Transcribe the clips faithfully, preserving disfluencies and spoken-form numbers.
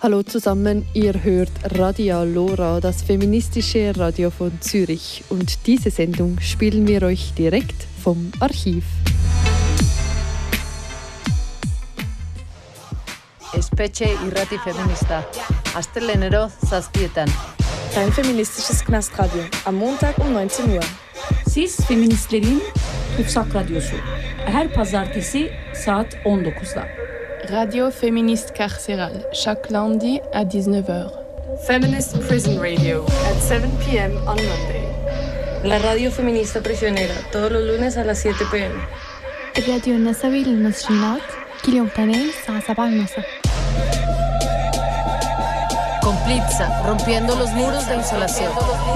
Hallo zusammen, ihr hört Radio Lora, das feministische Radio von Zürich. Und diese Sendung spielen wir euch direkt vom Archiv. Espetxe irrati feminista. Astelehenero zazpietan. Dein feministisches Knastradio. Am Montag um neunzehn Uhr. Siz feministlerin Tutsak Radyosu. Her pazartesi saat on dokuzda. Radio Féministe Carcérale, chaque lundi à dix-neuf heures. Feminist Prison Radio at seven p.m. on Monday. La Radio Feminista Prisionera, todos los lunes a las siete p.m. Radio النسوي للمسجونات كل يوم اثنين الساعة سبعة المساء. Compliza, rompiendo los muros de insolación.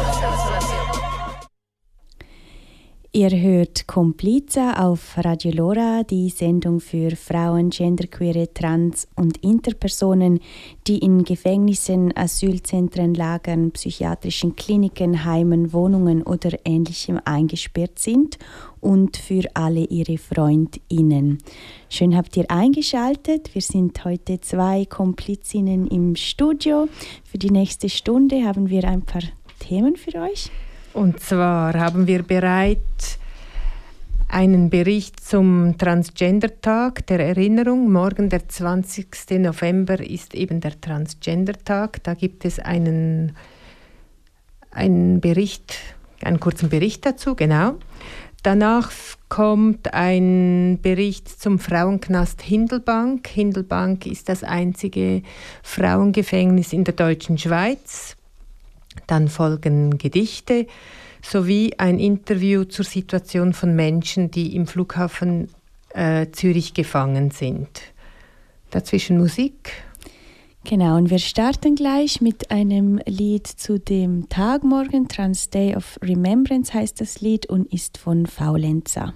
Ihr hört Compliza auf Radio Lora, die Sendung für Frauen, genderqueere, trans- und Interpersonen, die in Gefängnissen, Asylzentren, Lagern, psychiatrischen Kliniken, Heimen, Wohnungen oder Ähnlichem eingesperrt sind und für alle ihre FreundInnen. Schön habt ihr eingeschaltet. Wir sind heute zwei Komplizinnen im Studio. Für die nächste Stunde haben wir ein paar Themen für euch. Und zwar haben wir bereit einen Bericht zum Transgender-Tag der Erinnerung. Morgen, der zwanzigsten November, ist eben der Transgender-Tag. Da gibt es einen, einen Bericht, einen kurzen Bericht dazu, genau. Danach kommt ein Bericht zum Frauenknast Hindelbank. Hindelbank ist das einzige Frauengefängnis in der deutschen Schweiz. Dann folgen Gedichte sowie ein Interview zur Situation von Menschen, die im Flughafen äh, Zürich gefangen sind. Dazwischen Musik. Genau, und wir starten gleich mit einem Lied zu dem Tag morgen. Trans Day of Remembrance heißt das Lied und ist von Faulenza.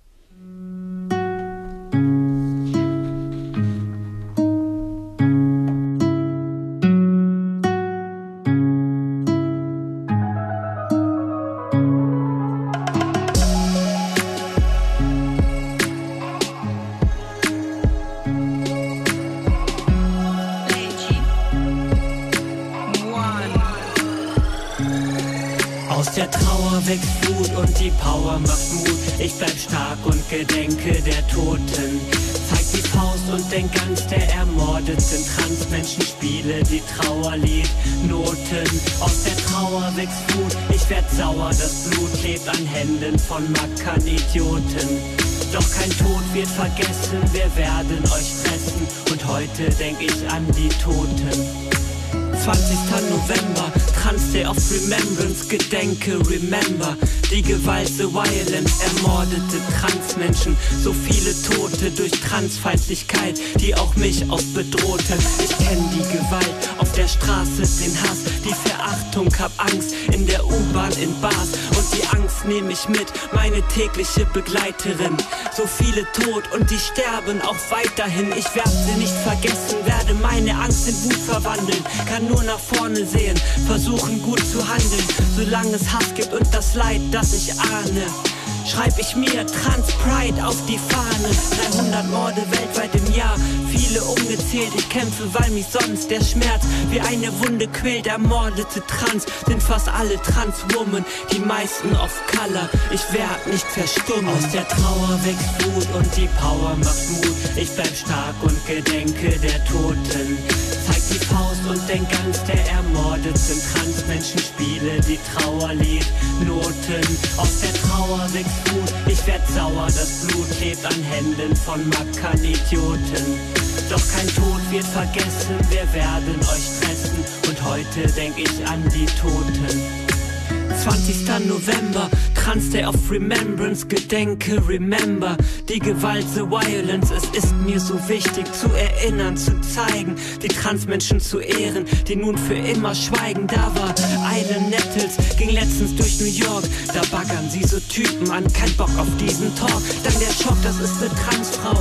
Der Trauer wächst Wut und die Power macht Mut. Ich bleib stark und gedenke der Toten. Zeig die Faust und denk ganz der Ermordeten. Transmenschen spiele die Trauerlied Noten. Aus der Trauer wächst Wut, ich werd sauer. Das Blut klebt an Händen von Mackern Idioten. Doch kein Tod wird vergessen, wir werden euch fressen. Und heute denk ich an die Toten. zwanzigster November, Trans Day of Remembrance, Gedenke, remember. Die Gewalt, the violence, ermordete Transmenschen. So viele Tote durch Transfeindlichkeit, die auch mich oft bedrohten. Ich kenn die Gewalt auf der Straße, den Hass, die Verachtung, hab Angst in der U-Bahn, in Bars. Und die Angst nehm ich mit, meine tägliche Begleiterin. So viele tot und die sterben auch weiterhin. Ich werd sie nicht vergessen, werde meine Angst in Wut verwandeln. Kann nur nach vorne sehen, versuchen gut zu handeln, solange es Hass gibt und das Leid, das ich ahne. Schreib ich mir Trans Pride auf die Fahne. dreihundert Morde weltweit im Jahr, viele ungezählt. Ich kämpfe, weil mich sonst der Schmerz wie eine Wunde quält. Ermordete Trans sind fast alle Transwomen, die meisten of Color. Ich werd nicht verstummen. Aus der Trauer wächst Wut und die Power macht Mut. Ich bleib stark und gedenke der Toten. Zeig die Faust und denk ganz der Ermordeten. Transmenschen spiele die Trauerlied Noten. Aus der Trauer wächst Wut, ich werd sauer, das Blut klebt an Händen von Mackern Idioten. Doch kein Tod wird vergessen, wir werden euch fressen. Und heute denk ich an die Toten. zwanzigster November, Trans Day of Remembrance, Gedenke, remember. Die Gewalt, the violence, es ist mir so wichtig zu erinnern, zu zeigen, die Transmenschen zu ehren, die nun für immer schweigen. Da war Island Nettles, ging letztens durch New York, da baggern sie so Typen an, kein Bock auf diesen Talk. Dann der Schock, das ist eine Transfrau,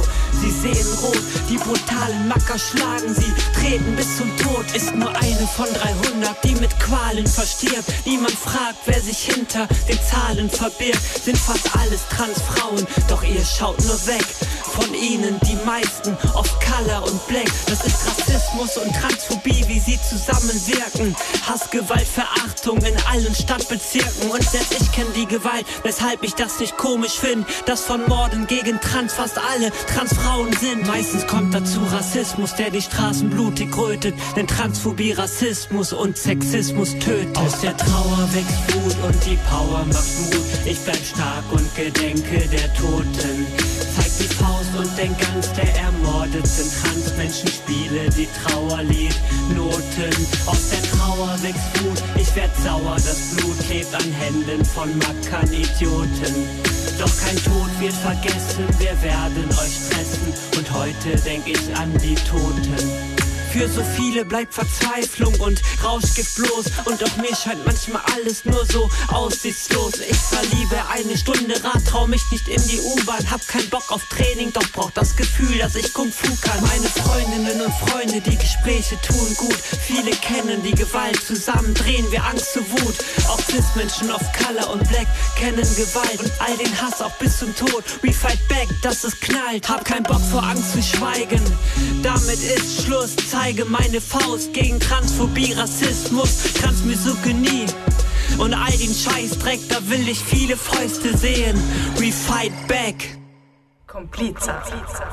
sie sehen rot. Die brutalen Macker schlagen sie, treten bis zum Tod. Ist nur eine von dreihundert, die mit Qualen verstirbt. Niemand fragt, wer sich hinter den Zahlen verbirgt. Sind fast alles Transfrauen, doch ihr schaut nur weg. Von ihnen die meisten, oft Color und Black. Das ist Rassismus und Transphobie, wie sie zusammenwirken. Hass, Gewalt, Verachtung in allen Stadtbezirken. Und selbst ich kenn die Gewalt, weshalb ich das nicht komisch finde, dass von Morden gegen Trans fast alle Transfrauen sind. Meistens kommt dazu Rassismus, der die Straßen blutig rötet. Denn Transphobie, Rassismus und Sexismus tötet. Aus der Trauer wächst Wut und die Power macht Mut. Ich bleib stark und gedenke der Toten. Zeig die Faust und denk ganz der Ermordeten. Transmenschen spiele die Trauerlied Noten. Aus der Trauer wächst Wut, ich werd sauer. Das Blut klebt an Händen von Mackern, Idioten. Doch kein Tod wird vergessen, wir werden euch stressen. Und heute denk ich an die Toten. Für so viele bleibt Verzweiflung und Rauschgift bloß. Und auch mir scheint manchmal alles nur so aussichtslos. Ich verliebe eine Stunde Rad, trau mich nicht in die U-Bahn. Hab keinen Bock auf Training, doch brauch das Gefühl, dass ich Kung Fu kann. Meine Freundinnen und Freunde, die Gespräche tun gut. Viele kennen die Gewalt, zusammen drehen wir Angst zu Wut. Auch Cis-Menschen of Color und Black kennen Gewalt. Und all den Hass auch bis zum Tod. We fight back, dass es knallt. Hab keinen Bock vor Angst zu schweigen. Damit ist Schluss. Zeige meine Faust gegen Transphobie, Rassismus, Transmisogynie und all den Scheißdreck, da will ich viele Fäuste sehen. We fight back. Compliza.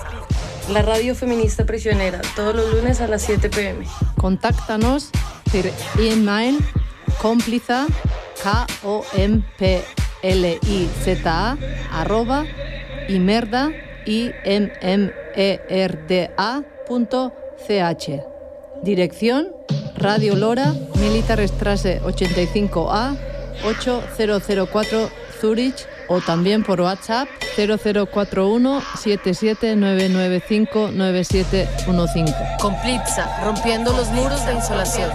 La radio feminista prisionera, todos los lunes a las siete p m. Contáctanos per email compliza, K O M P L I Z A, arroba, imerda, I M M E R D A punto C H. Dirección Radio Lora, Militarstraße ochenta y cinco A, ocho cero cero cuatro Zurich, o también por WhatsApp cero cero cuatro uno siete siete nueve nueve cinco nueve siete uno cinco. Compliza, rompiendo los muros de insolación.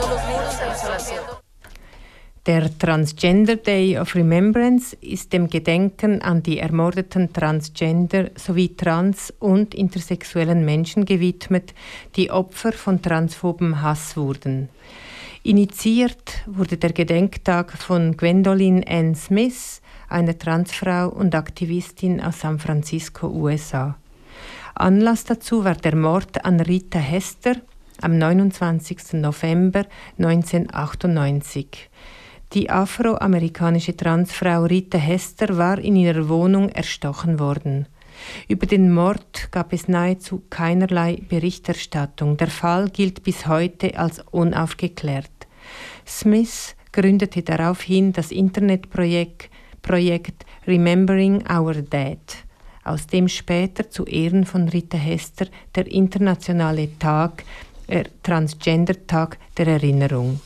Der Transgender Day of Remembrance ist dem Gedenken an die ermordeten Transgender sowie trans- und intersexuellen Menschen gewidmet, die Opfer von transphoben Hass wurden. Initiiert wurde der Gedenktag von Gwendolyn Ann Smith, einer Transfrau und Aktivistin aus San Francisco, U S A. Anlass dazu war der Mord an Rita Hester am neunundzwanzigsten November neunzehnhundertachtundneunzig. Die afroamerikanische Transfrau Rita Hester war in ihrer Wohnung erstochen worden. Über den Mord gab es nahezu keinerlei Berichterstattung. Der Fall gilt bis heute als unaufgeklärt. Smith gründete daraufhin das Internetprojekt Projekt Remembering Our Dead, aus dem später zu Ehren von Rita Hester der internationale Tag, äh, Transgender-Tag der Erinnerung.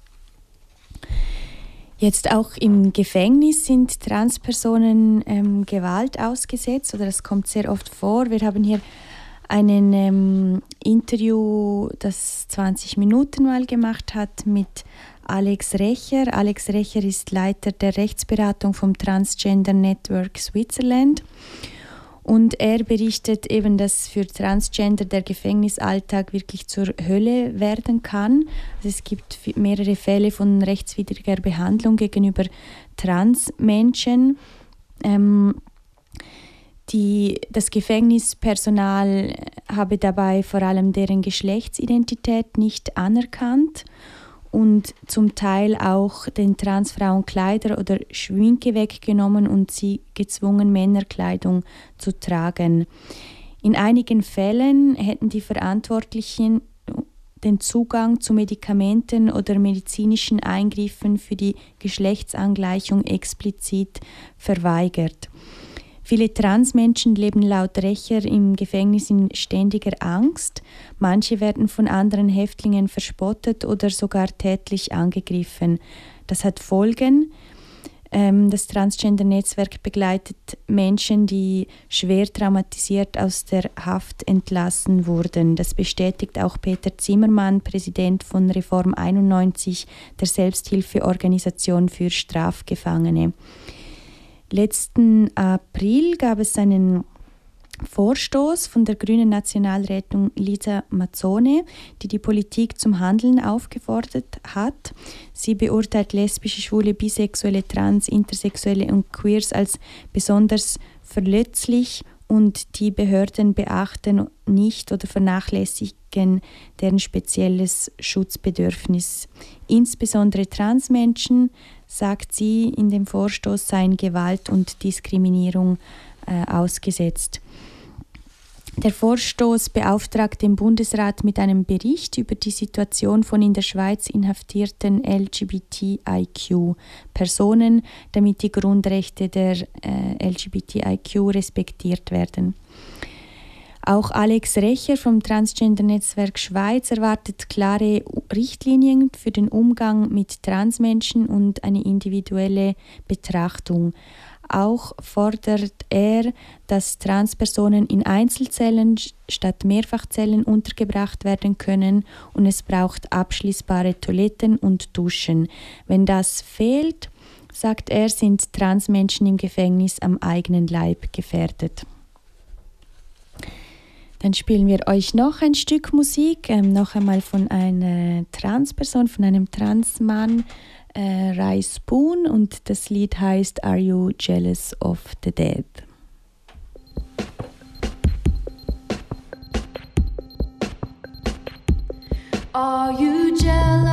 Jetzt auch im Gefängnis sind Transpersonen ähm, Gewalt ausgesetzt, oder das kommt sehr oft vor. Wir haben hier ein ähm, Interview, das zwanzig Minuten mal gemacht hat, mit Alex Recher. Alex Recher ist Leiter der Rechtsberatung vom Transgender Network Switzerland. Und er berichtet eben, dass für Transgender der Gefängnisalltag wirklich zur Hölle werden kann. Also es gibt mehrere Fälle von rechtswidriger Behandlung gegenüber Transmenschen. Ähm, die, das Gefängnispersonal habe dabei vor allem deren Geschlechtsidentität nicht anerkannt und zum Teil auch den Transfrauen Kleider oder Schminke weggenommen und sie gezwungen, Männerkleidung zu tragen. In einigen Fällen hätten die Verantwortlichen den Zugang zu Medikamenten oder medizinischen Eingriffen für die Geschlechtsangleichung explizit verweigert. Viele Transmenschen leben laut Recher im Gefängnis in ständiger Angst. Manche werden von anderen Häftlingen verspottet oder sogar tätlich angegriffen. Das hat Folgen. Das Transgender-Netzwerk begleitet Menschen, die schwer traumatisiert aus der Haft entlassen wurden. Das bestätigt auch Peter Zimmermann, Präsident von Reform einundneunzig, der Selbsthilfeorganisation für Strafgefangene. Letzten April gab es einen Vorstoß von der grünen Nationalrätin Lisa Mazzone, die die Politik zum Handeln aufgefordert hat. Sie beurteilt lesbische, schwule, bisexuelle, trans, intersexuelle und Queers als besonders verletzlich und die Behörden beachten nicht oder vernachlässigen deren spezielles Schutzbedürfnis. Insbesondere Transmenschen, sagt sie in dem Vorstoß, seien Gewalt und Diskriminierung äh, ausgesetzt. Der Vorstoß beauftragt den Bundesrat mit einem Bericht über die Situation von in der Schweiz inhaftierten L G B T I Q-Personen, damit die Grundrechte der äh, L G B T I Q respektiert werden. Auch Alex Recher vom Transgender-Netzwerk Schweiz erwartet klare Richtlinien für den Umgang mit Transmenschen und eine individuelle Betrachtung. Auch fordert er, dass Transpersonen in Einzelzellen statt Mehrfachzellen untergebracht werden können und es braucht abschließbare Toiletten und Duschen. Wenn das fehlt, sagt er, sind Transmenschen im Gefängnis am eigenen Leib gefährdet. Dann spielen wir euch noch ein Stück Musik, ähm, noch einmal von einer Transperson, von einem Transmann, äh, Rai Spoon, und das Lied heißt Are You Jealous of the Dead? Are you jealous?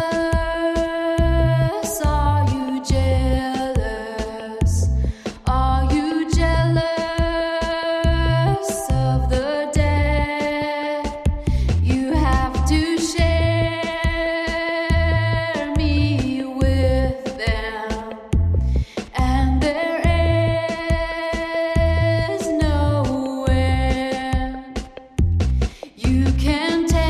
Are you jealous? Are you jealous of the dead? You have to share me with them, and there is no end. You can take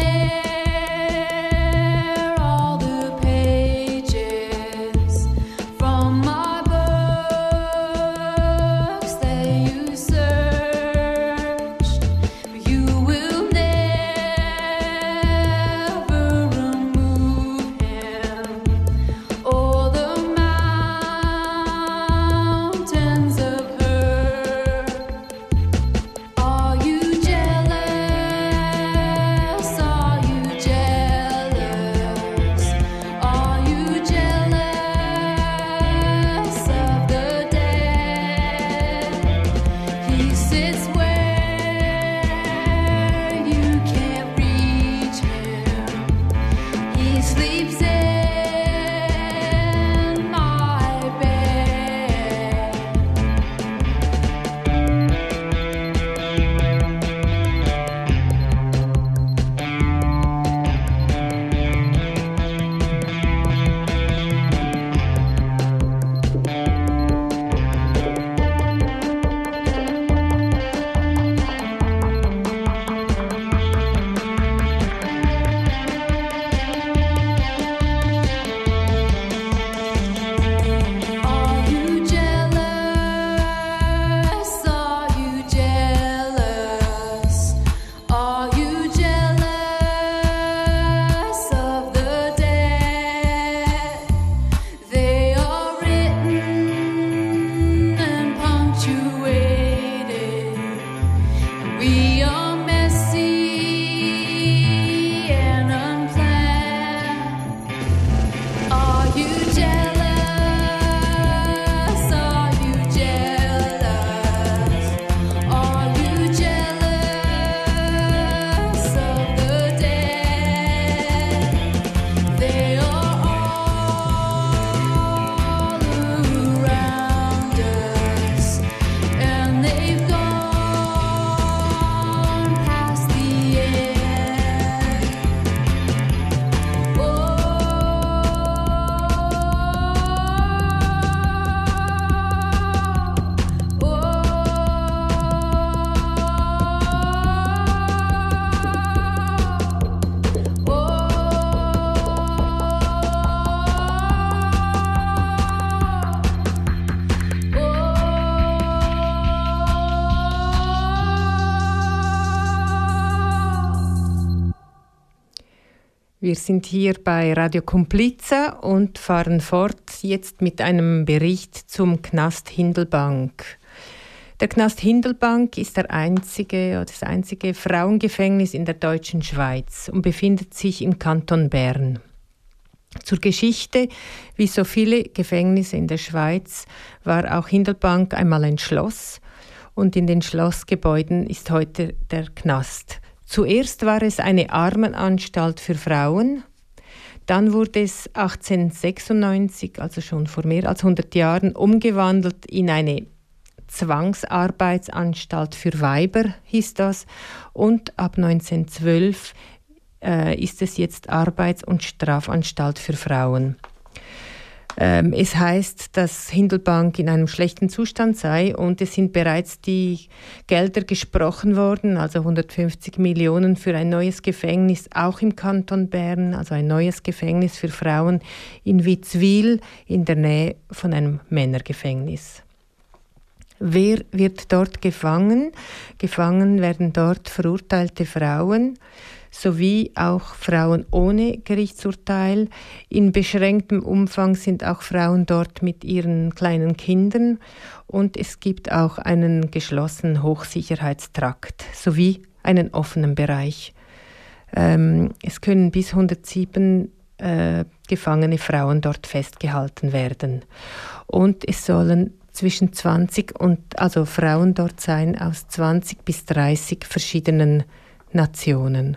Wir sind hier bei Radio Kompliza und fahren fort jetzt mit einem Bericht zum Knast Hindelbank. Der Knast Hindelbank ist der einzige, das einzige Frauengefängnis in der deutschen Schweiz und befindet sich im Kanton Bern. Zur Geschichte: Wie so viele Gefängnisse in der Schweiz war auch Hindelbank einmal ein Schloss, und in den Schlossgebäuden ist heute der Knast. Zuerst war es eine Armenanstalt für Frauen. Dann wurde es achtzehnhundertsechsundneunzig, also schon vor mehr als hundert Jahren, umgewandelt in eine Zwangsarbeitsanstalt für Weiber, hieß das. Und ab neunzehnhundertzwölf äh, ist es jetzt Arbeits- und Strafanstalt für Frauen. Ähm, es heißt, dass Hindelbank in einem schlechten Zustand sei, und es sind bereits die Gelder gesprochen worden, also hundertfünfzig Millionen für ein neues Gefängnis, auch im Kanton Bern, also ein neues Gefängnis für Frauen in Witzwil in der Nähe von einem Männergefängnis. Wer wird dort gefangen? Gefangen werden dort verurteilte Frauen, sowie auch Frauen ohne Gerichtsurteil. In beschränktem Umfang sind auch Frauen dort mit ihren kleinen Kindern, und es gibt auch einen geschlossenen Hochsicherheitstrakt sowie einen offenen Bereich. Ähm, es können bis hundertsieben äh, gefangene Frauen dort festgehalten werden, und es sollen zwischen zwanzig und also Frauen dort sein aus zwanzig bis dreißig verschiedenen Nationen.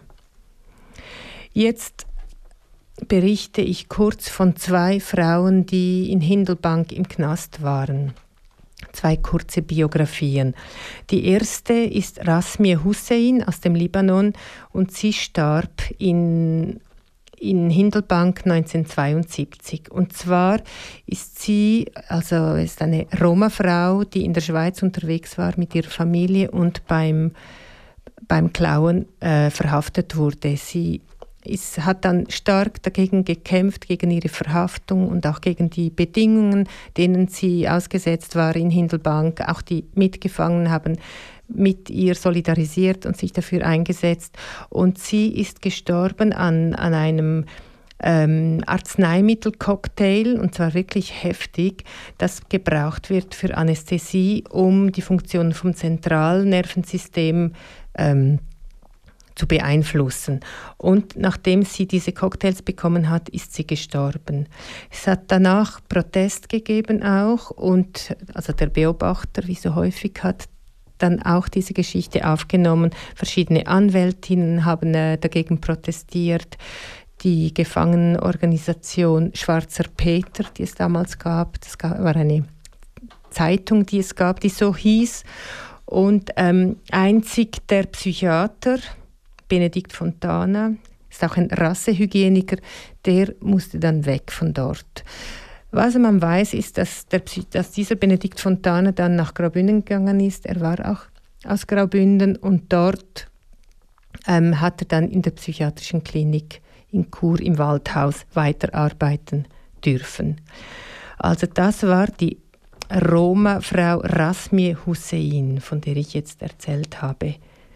Jetzt berichte ich kurz von zwei Frauen, die in Hindelbank im Knast waren. Zwei kurze Biografien. Die erste ist Rasmie Hussein aus dem Libanon, und sie starb in, in Hindelbank neunzehnhundertzweiundsiebzig. Und zwar ist sie, also ist eine Roma-Frau, die in der Schweiz unterwegs war mit ihrer Familie und beim, beim Klauen äh, verhaftet wurde. Sie Es hat dann stark dagegen gekämpft, gegen ihre Verhaftung und auch gegen die Bedingungen, denen sie ausgesetzt war in Hindelbank. Auch die Mitgefangenen haben mit ihr solidarisiert und sich dafür eingesetzt. Und sie ist gestorben an, an einem ähm, Arzneimittelcocktail, und zwar wirklich heftig, das gebraucht wird für Anästhesie, um die Funktion vom Zentralnervensystem ähm, zu beeinflussen. Und nachdem sie diese Cocktails bekommen hat, ist sie gestorben. Es hat danach Protest gegeben auch, und also der Beobachter, wie so häufig, hat dann auch diese Geschichte aufgenommen. Verschiedene Anwältinnen haben äh, dagegen protestiert. Die Gefangenenorganisation Schwarzer Peter, die es damals gab, das war eine Zeitung, die es gab, die so hieß. Und ähm, einzig der Psychiater, Benedikt Fontana, ist auch ein Rassehygieniker, der musste dann weg von dort. Was man weiß, ist, dass, der, dass dieser Benedikt Fontana dann nach Graubünden gegangen ist. Er war auch aus Graubünden, und dort ähm, hat er dann in der psychiatrischen Klinik in Chur im Waldhaus weiterarbeiten dürfen. Also das war die Roma-Frau Rasmie Hussein, von der ich jetzt erzählt habe.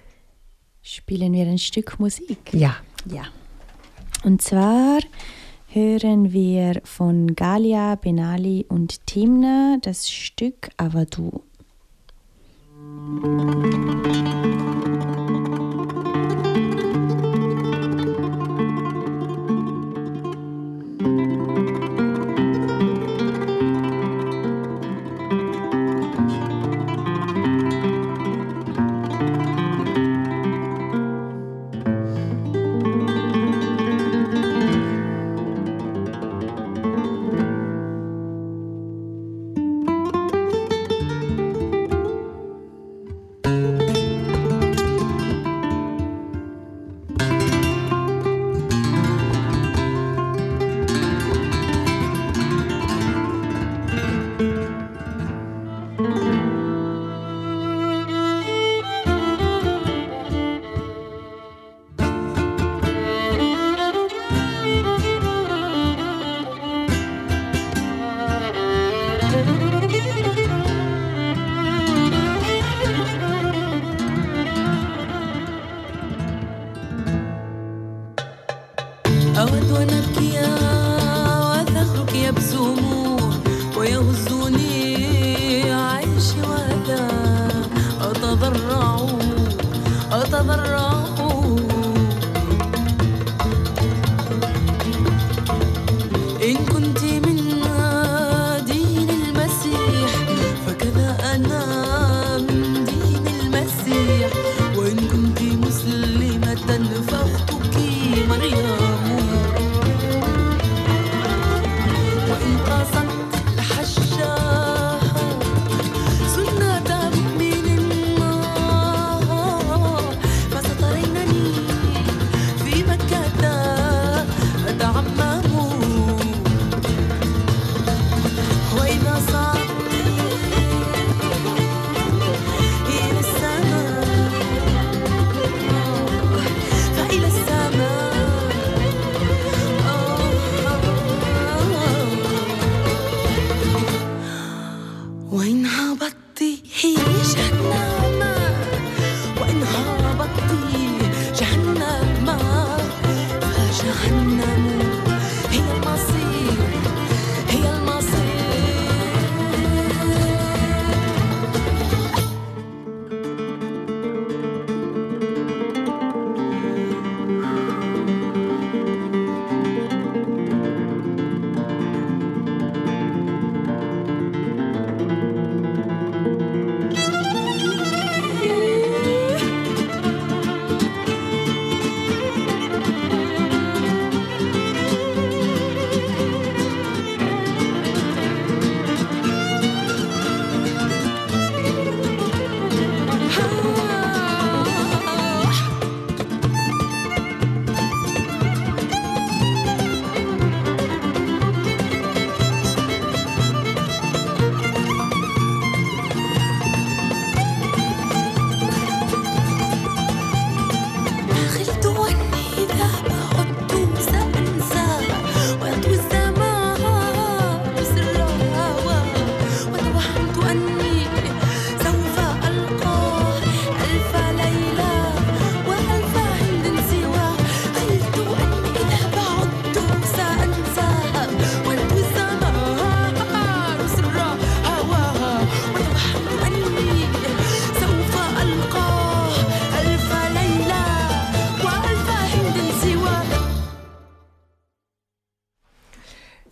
Spielen wir ein Stück Musik? Ja. Ja. Und zwar hören wir von Galia, Benali und Timna das Stück Avadu.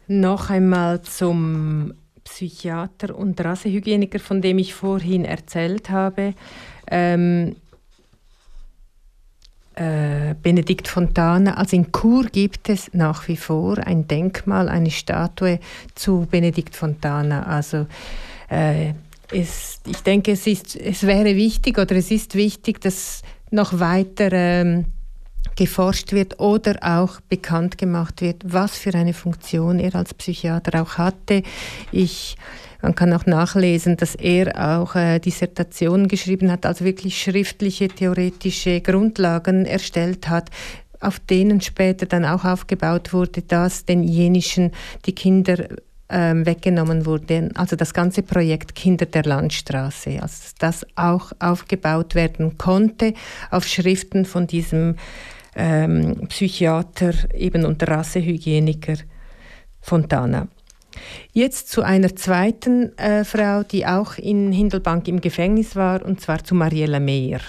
noch einmal zum Psychiater und Rassehygieniker, von dem ich vorhin erzählt habe. Ähm, äh, Benedikt Fontana. Also in Chur gibt es nach wie vor ein Denkmal, eine Statue zu Benedikt Fontana. Also äh, es, ich denke, es, ist, es wäre wichtig oder es ist wichtig, dass noch weiter ähm, geforscht wird oder auch bekannt gemacht wird, was für eine Funktion er als Psychiater auch hatte. Ich, man kann auch nachlesen, dass er auch äh, Dissertationen geschrieben hat, also wirklich schriftliche, theoretische Grundlagen erstellt hat, auf denen später dann auch aufgebaut wurde, dass den jenischen die Kinder ähm, weggenommen wurden. Also das ganze Projekt Kinder der Landstraße, also das auch aufgebaut werden konnte auf Schriften von diesem Ähm, Psychiater eben und Rassehygieniker Fontana. Jetzt zu einer zweiten äh, Frau, die auch in Hindelbank im Gefängnis war, und zwar zu Mariella Mehr.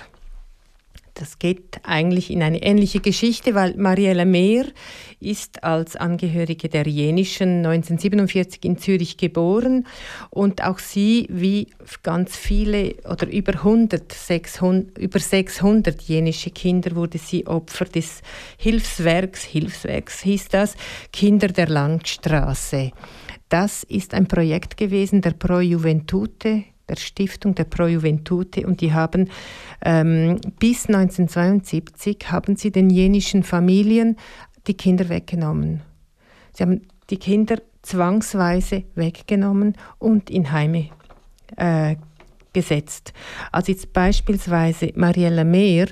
Das geht eigentlich in eine ähnliche Geschichte, weil Mariella Mehr ist als Angehörige der jenischen neunzehnhundertsiebenundvierzig in Zürich geboren und auch sie, wie ganz viele oder über hundert, sechshundert, über sechshundert jenische Kinder, wurde sie Opfer des Hilfswerks, Hilfswerks hieß das, Kinder der Landstraße. Das ist ein Projekt gewesen der Pro Juventute, der Stiftung der Pro Juventute, und die haben ähm, bis neunzehnhundertzweiundsiebzig haben sie den jenischen Familien die Kinder weggenommen. Sie haben die Kinder zwangsweise weggenommen und in Heime äh, gesetzt. Also jetzt beispielsweise Mariella Mehr,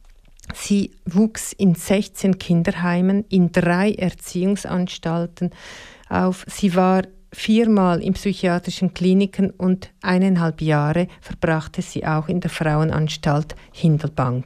sie wuchs in sechzehn Kinderheimen, in drei Erziehungsanstalten auf. Sie war viermal in psychiatrischen Kliniken und eineinhalb Jahre verbrachte sie auch in der Frauenanstalt Hindelbank.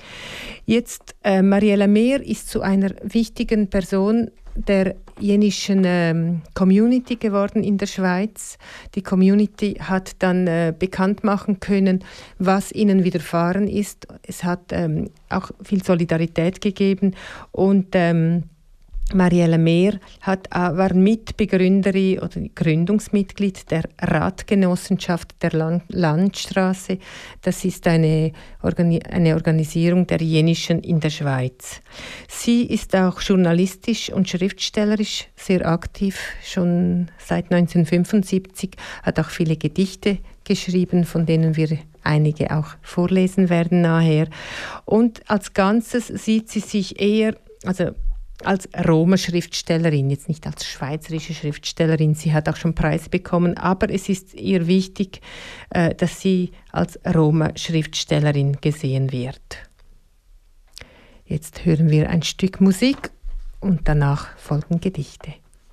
Jetzt, äh, Mariella Mehr ist zu einer wichtigen Person der jenischen ähm, Community geworden in der Schweiz. Die Community hat dann äh, bekannt machen können, was ihnen widerfahren ist. Es hat ähm, auch viel Solidarität gegeben und ähm, Mariella Mehr hat, war Mitbegründerin oder Gründungsmitglied der Ratgenossenschaft der Land- Landstraße. Das ist eine, Organi- eine Organisierung der jenischen in der Schweiz. Sie ist auch journalistisch und schriftstellerisch sehr aktiv, schon seit neunzehnhundertfünfundsiebzig, hat auch viele Gedichte geschrieben, von denen wir einige auch vorlesen werden nachher. Und als Ganzes sieht sie sich eher, also als Roma-Schriftstellerin, jetzt nicht als schweizerische Schriftstellerin. Sie hat auch schon Preise bekommen, aber es ist ihr wichtig, äh, dass sie als Roma-Schriftstellerin gesehen wird. Jetzt hören wir ein Stück Musik und danach folgen Gedichte.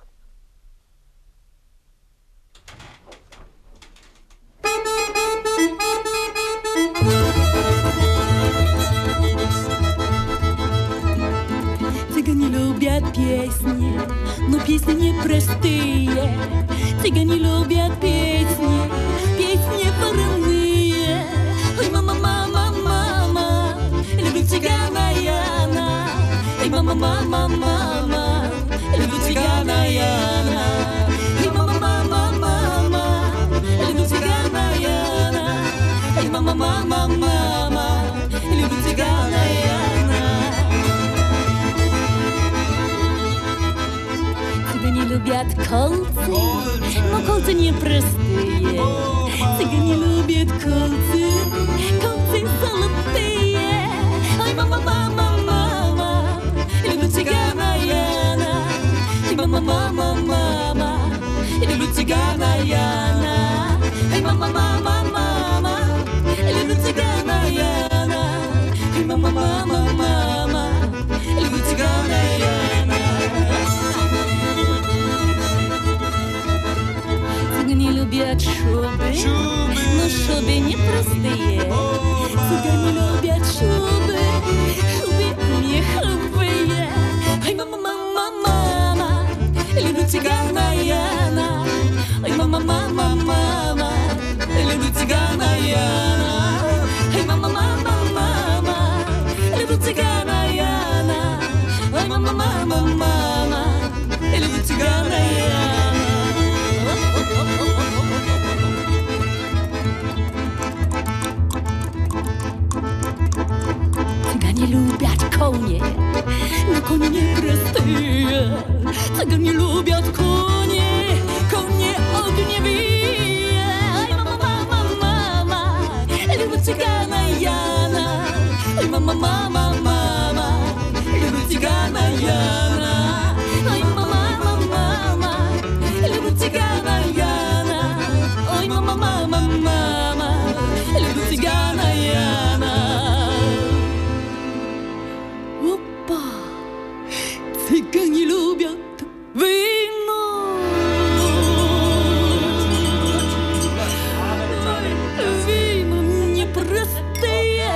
Цыгане любят песни, но песни непростые. Цыгане любят песни, песни порывные. Ой, мама, мама, мама, люблю цыгана Яна. Ой, мама, мама, мама, люблю цыгана Яна. Ой, мама, мама, мама, люблю цыгана Яна. Ой, мама, мама, мама, люблю цыгана Яна. Цыгане любят колцы, но колцы непростые. Цыгане любят колцы, колцы золотые. Ой, мама, мама, мама, люблю цыгана Яна. Ой, мама, мама, мама, люблю цыгана Яна. Ой, мама, мама, мама, люблю цыгана Яна. Ой, мама, мама, мама, люблю цыгана Яна. Цыгане любят шубы, но шубы непростые. konie, no konie nieprostые. Cyganie lubią konie, konie ogniewije. Oj, mama, mama, mama, lubię cygana Jana. Oj, mama, mama, mama, lubię cygana Jana. Oj, mama, mama, mama, lubię cygana Jana. Oj, mama, mama, mama, lubię cygana Jana. Опа! Цыгане любят вино. Вино непростые.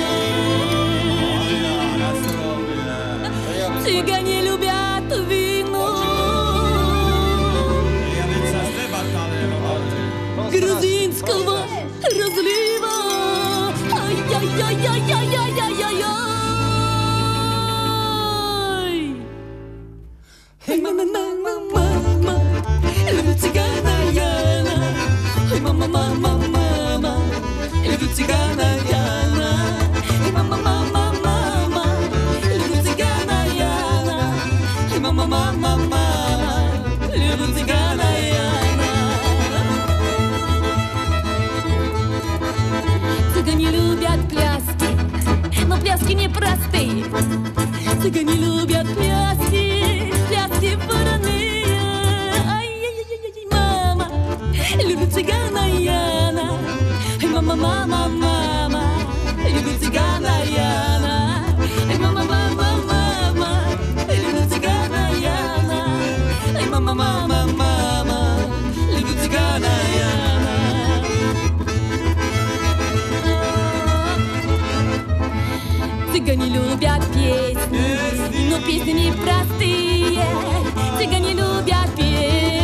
Цыгане любят вино. Грузинского разлива. Ай-яй-яй-яй-яй-яй-яй-яй. Ой, мама, мама, мама, люблю цыгана Яна. Ой, мама, мама, мама, люблю цыгана Яна. Ой, мама, мама, мама, люблю цыгана Яна. Ой, мама, мама, мама, люблю цыгана Яна. Цыгане любят пляски, но пляски непростые. Цыгане любят пляски, пляски вороные. Ай-яй-яй-яй, мама, любит цыгана Яна. Ай, мама, мама, мама, любит цыгана Яна. Ай, мама, мама, мама, любит цыгана Яна. Ай, мама, мама, мама, любит цыгана Яна. Цыгане любят песни, но песни непростые. Цыгане любят песни.